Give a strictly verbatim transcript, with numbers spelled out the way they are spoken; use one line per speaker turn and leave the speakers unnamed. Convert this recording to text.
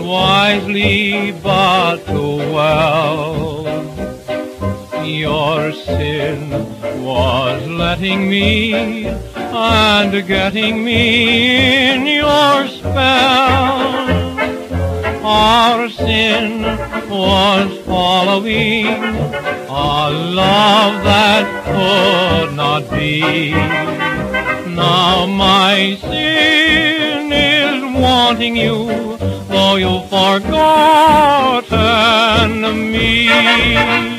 wisely but too well. Your sin was letting me and getting me in your spell. Our sin was following a love that could not be. Now my sin is wanting you, though you've forgotten me.